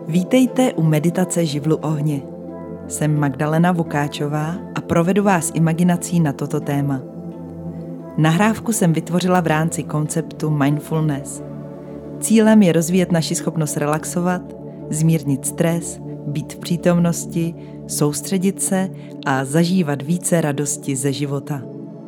Vítejte u meditace Živlu ohně. Jsem Magdalena Vokáčová a provedu vás imaginací na toto téma. Nahrávku jsem vytvořila v rámci konceptu mindfulness. Cílem je rozvíjet naši schopnost relaxovat, zmírnit stres, být v přítomnosti, soustředit se a zažívat více radosti ze života.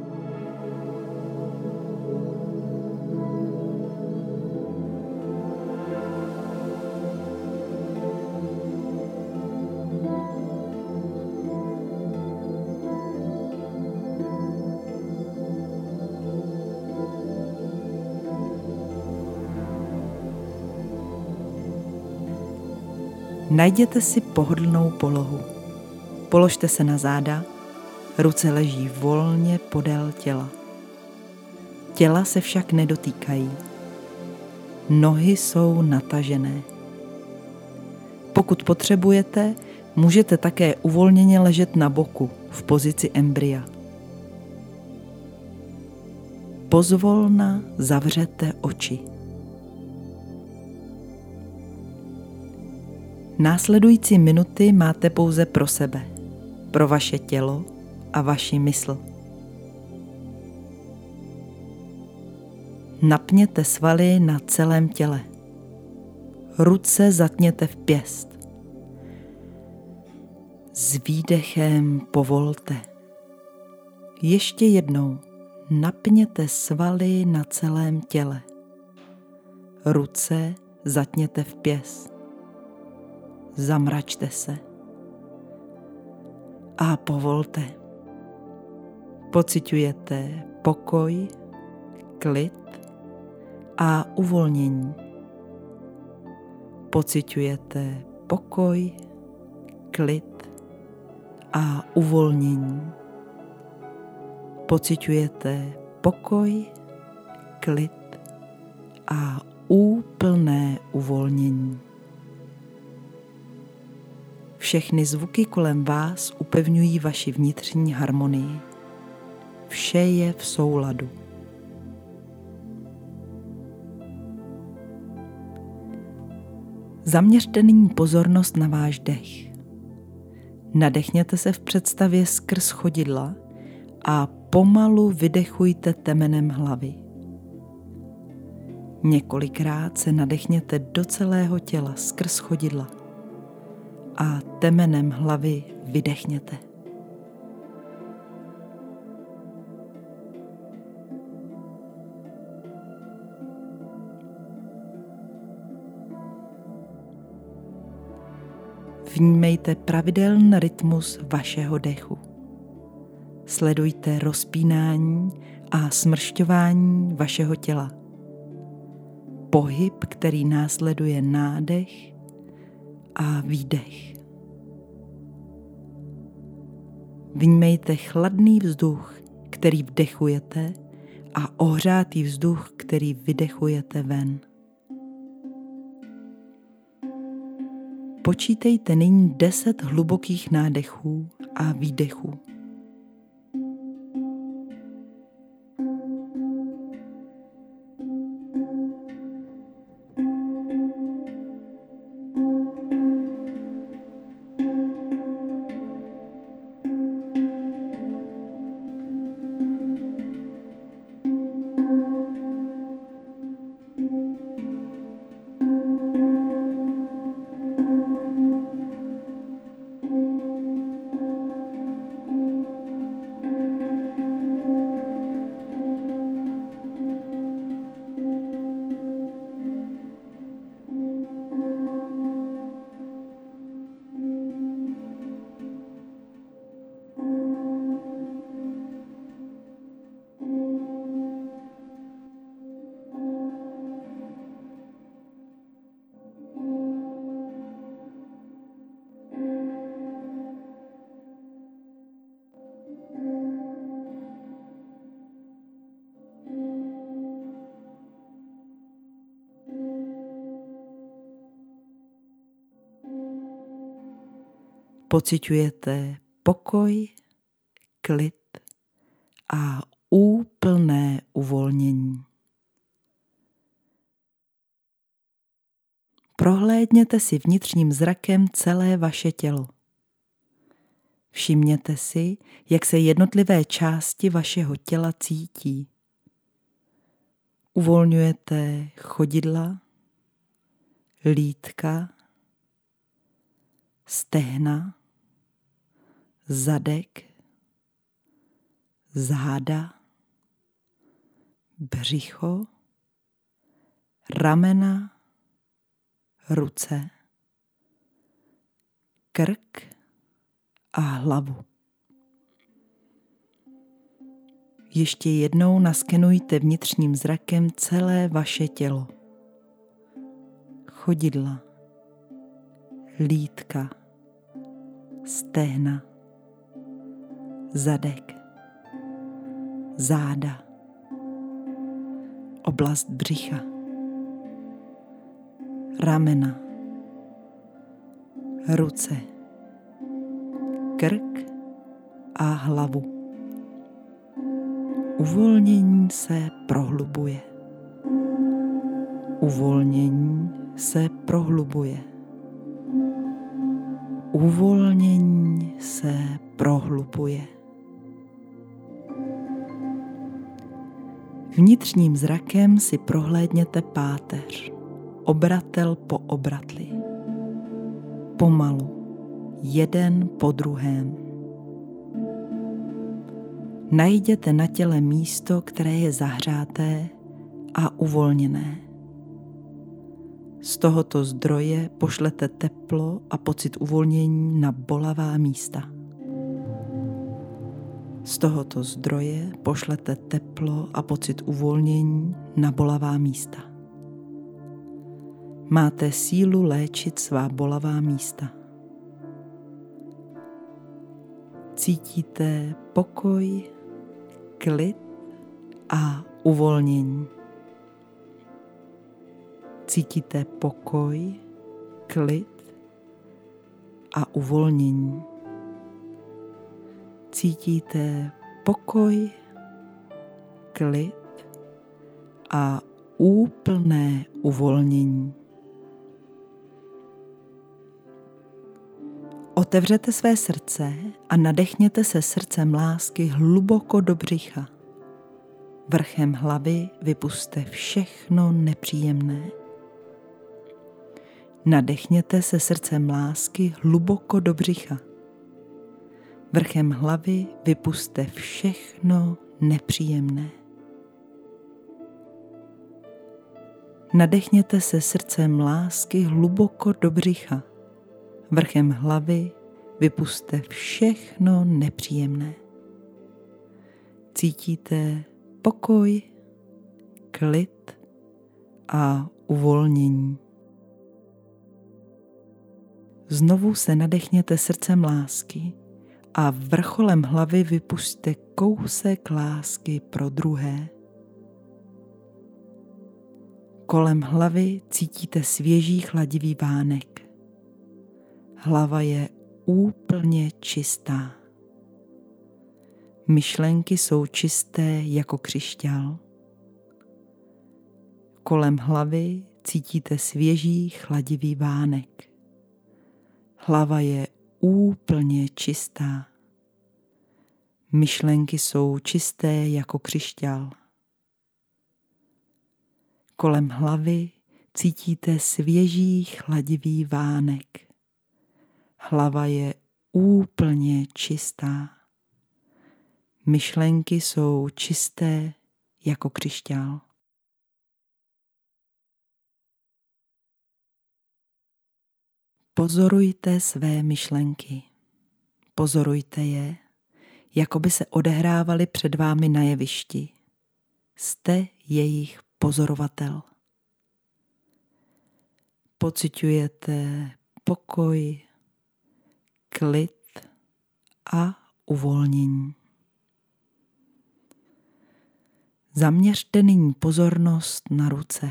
Najděte si pohodlnou polohu. Položte se na záda, ruce leží volně podél těla. Těla se však nedotýkají. Nohy jsou natažené. Pokud potřebujete, můžete také uvolněně ležet na boku v pozici embrya. Pozvolna zavřete oči. Následující minuty máte pouze pro sebe, pro vaše tělo a vaši mysl. Napněte svaly na celém těle. Ruce zatněte v pěst. S výdechem povolte. Ještě jednou napněte svaly na celém těle. Ruce zatněte v pěst. Zamračte se a povolte. Pociťujete pokoj, klid a uvolnění. Pociťujete pokoj, klid a uvolnění. Pociťujete pokoj, klid a úplné uvolnění. Všechny zvuky kolem vás upevňují vaši vnitřní harmonii. Vše je v souladu. Zaměřte nyní pozornost na váš dech. Nadechněte se v představě skrz chodidla a pomalu vydechujte temenem hlavy. Několikrát se nadechněte do celého těla skrz chodidla a temenem hlavy vydechněte. Vnímejte pravidelný rytmus vašeho dechu. Sledujte rozpínání a smršťování vašeho těla. Pohyb, který následuje nádech a výdech. Vnímejte chladný vzduch, který vdechujete, a ohřátý vzduch, který vydechujete ven. Počítejte nyní 10 hlubokých nádechů a výdechů. Pociťujete pokoj, klid a úplné uvolnění. Prohlédněte si vnitřním zrakem celé vaše tělo. Všimněte si, jak se jednotlivé části vašeho těla cítí. Uvolňujete chodidla, lítka, stehna, zadek, záda, břicho, ramena, ruce, krk a hlavu. Ještě jednou naskenujte vnitřním zrakem celé vaše tělo. Chodidla, lítka, stehna, zadek, záda, oblast břicha, ramena, ruce, krk a hlavu. Uvolnění se prohlubuje. Uvolnění se prohlubuje. Uvolnění se prohlubuje. Vnitřním zrakem si prohlédněte páteř, obratel po obratli. Pomalu, jeden po druhém. Najděte na těle místo, které je zahřáté a uvolněné. Z tohoto zdroje pošlete teplo a pocit uvolnění na bolavá místa. Z tohoto zdroje pošlete teplo a pocit uvolnění na bolavá místa. Máte sílu léčit svá bolavá místa. Cítíte pokoj, klid a uvolnění. Cítíte pokoj, klid a uvolnění. Cítíte pokoj, klid a úplné uvolnění. Otevřete své srdce a nadechněte se srdcem lásky hluboko do břicha. Vrchem hlavy vypusťte všechno nepříjemné. Nadechněte se srdcem lásky hluboko do břicha. Vrchem hlavy vypusťte všechno nepříjemné. Nadechněte se srdcem lásky hluboko do břicha. Vrchem hlavy vypusťte všechno nepříjemné. Cítíte pokoj, klid a uvolnění. Znovu se nadechněte srdcem lásky a vrcholem hlavy vypusťte kousek lásky pro druhé. Kolem hlavy cítíte svěží chladivý vánek. Hlava je úplně čistá. Myšlenky jsou čisté jako křišťál. Kolem hlavy cítíte svěží chladivý vánek. Hlava je úplně čistá. Myšlenky jsou čisté jako křišťál. Kolem hlavy cítíte svěží chladivý vánek. Hlava je úplně čistá. Myšlenky jsou čisté jako křišťál. Pozorujte své myšlenky. Pozorujte je, jako by se odehrávaly před vámi na jevišti. Jste jejich pozorovatel. Pociťujete pokoj, klid a uvolnění. Zaměřte nyní pozornost na ruce.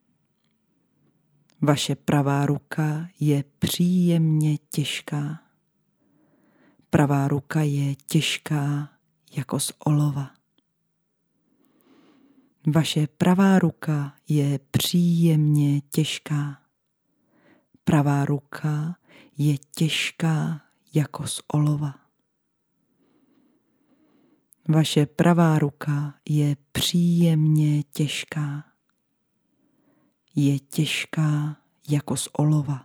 Vaše pravá ruka je příjemně těžká. Pravá ruka je těžká jako z olova. Vaše pravá ruka je příjemně těžká. pravá ruka je těžká jako z olova. Vaše pravá ruka je příjemně těžká. Je těžká jako z olova.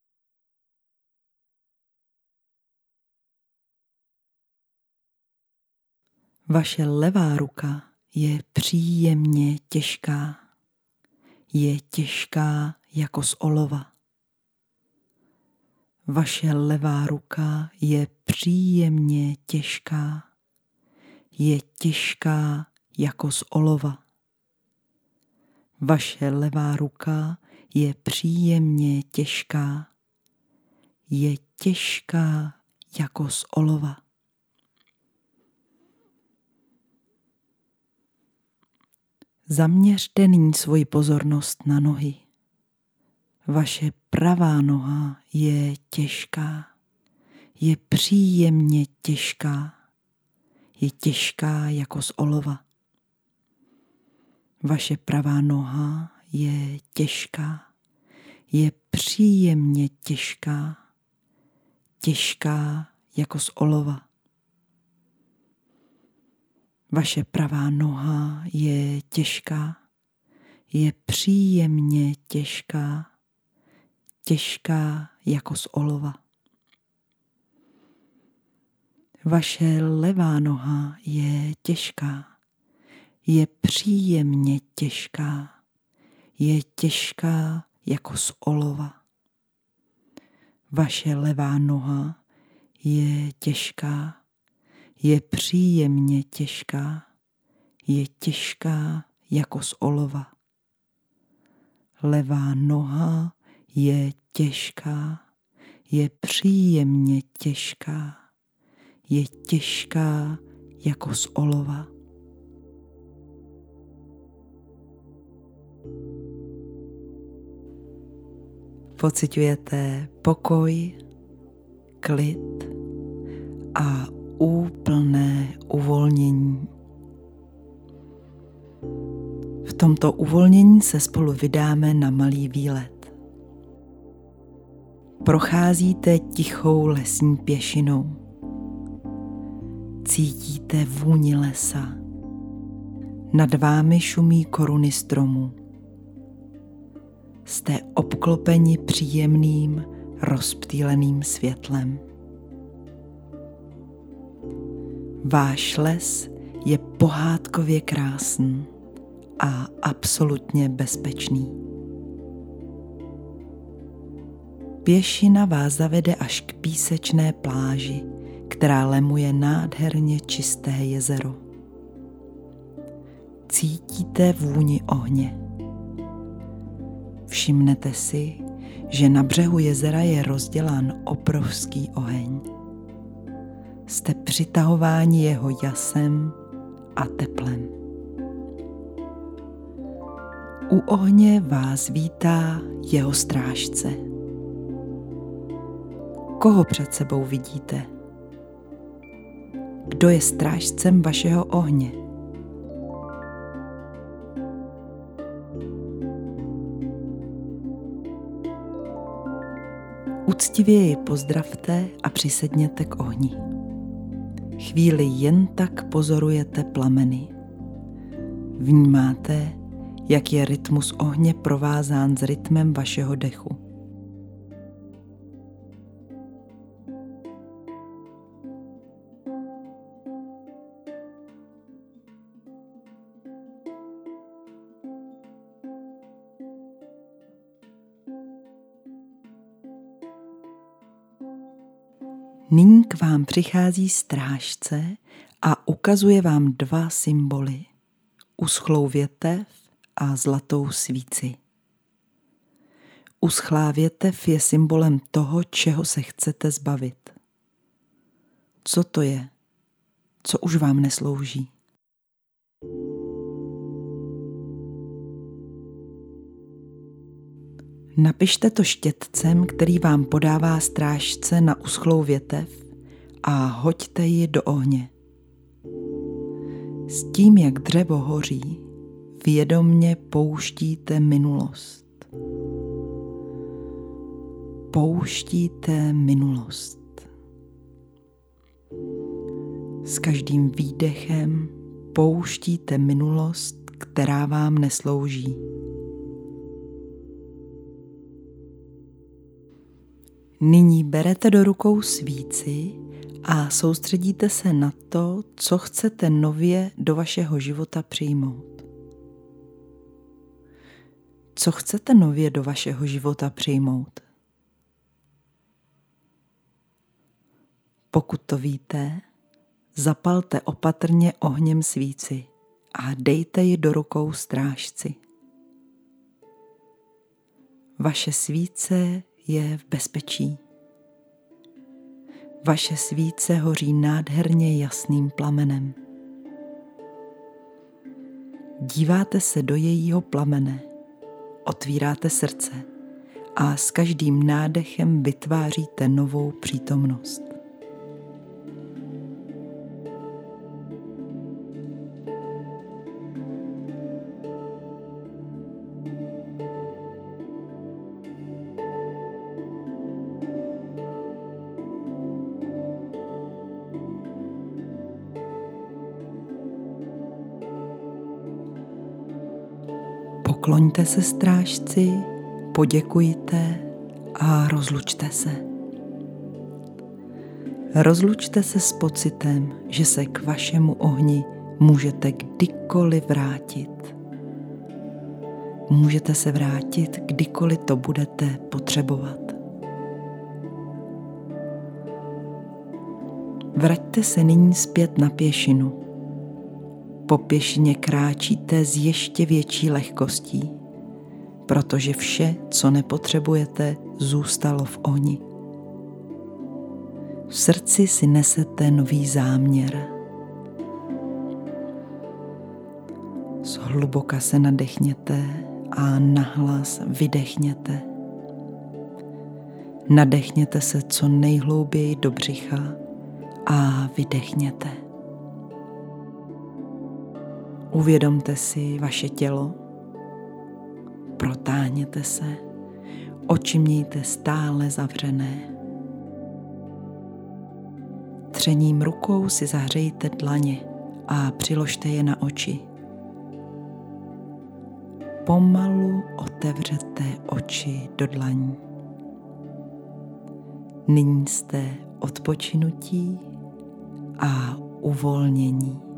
Vaše levá ruka je příjemně těžká. Je těžká jako z olova. Vaše levá ruka je příjemně těžká. Je těžká jako z olova. Vaše levá ruka je příjemně těžká. Je těžká jako z olova. Zaměřte nyní svoji pozornost na nohy. Vaše pravá noha je těžká. Je příjemně těžká. Je těžká jako z olova. Vaše pravá noha je těžká. Je příjemně těžká. Těžká jako z olova. Vaše pravá noha je těžká. Je příjemně těžká. Těžká jako z olova. Vaše levá noha je těžká. Je příjemně těžká. Je těžká jako z olova. Vaše levá noha je těžká. Je příjemně těžká. Je těžká jako z olova. Levá noha je těžká. Je příjemně těžká. Je těžká jako z olova. Pociťujete pokoj, klid a úplné uvolnění. V tomto uvolnění se spolu vydáme na malý výlet. Procházíte tichou lesní pěšinou. Cítíte vůni lesa. Nad vámi šumí koruny stromů. Jste obklopeni příjemným, rozptýleným světlem. Váš les je pohádkově krásný a absolutně bezpečný. Pěšina vás zavede až k písečné pláži, která lemuje nádherně čisté jezero. Cítíte vůni ohně. Všimnete si, že na břehu jezera je rozdělán obrovský oheň. Jste přitahováni jeho jasem a teplem. U ohně vás vítá jeho strážce. Koho před sebou vidíte? Kdo je strážcem vašeho ohně? Uctivě ji pozdravte a přisedněte k ohni. Chvíli jen tak pozorujete plameny. Vnímáte, jak je rytmus ohně provázán s rytmem vašeho dechu. Nyní k vám přichází strážce a ukazuje vám dva symboly. Uschlou větev a zlatou svíci. Uschlá větev je symbolem toho, čeho se chcete zbavit. Co to je? Co už vám neslouží? Napište to štětcem, který vám podává strážce na uschlou větev a hoďte ji do ohně. S tím, jak dřevo hoří, vědomně pouštíte minulost. pouštíte minulost. S každým výdechem pouštíte minulost, která vám neslouží. Nyní berete do rukou svíci a soustředíte se na to, co chcete nově do vašeho života přijmout. Co chcete nově do vašeho života přijmout? Pokud to víte, zapalte opatrně ohněm svíci a dejte ji do rukou strážci. Vaše svíce je v bezpečí. Vaše svíce hoří nádherně jasným plamenem. Díváte se do jejího plamene, otvíráte srdce a s každým nádechem vytváříte novou přítomnost. Pokloňte se strážci, poděkujte a rozlučte se. Rozlučte se s pocitem, že se k vašemu ohni můžete kdykoliv vrátit. Můžete se vrátit, kdykoliv to budete potřebovat. Vraťte se nyní zpět na pěšinu. Po pěšině kráčíte s ještě větší lehkostí, protože vše, co nepotřebujete, zůstalo v ohni. V srdci si nesete nový záměr. Zhluboka se nadechněte a nahlas vydechněte. Nadechněte se co nejhlouběji do břicha a vydechněte. Uvědomte si vaše tělo, protáhněte se, oči mějte stále zavřené. Třením rukou si zahřejte dlaně a přiložte je na oči. Pomalu otevřete oči do dlaní. Nyní jste odpočinutí a uvolnění.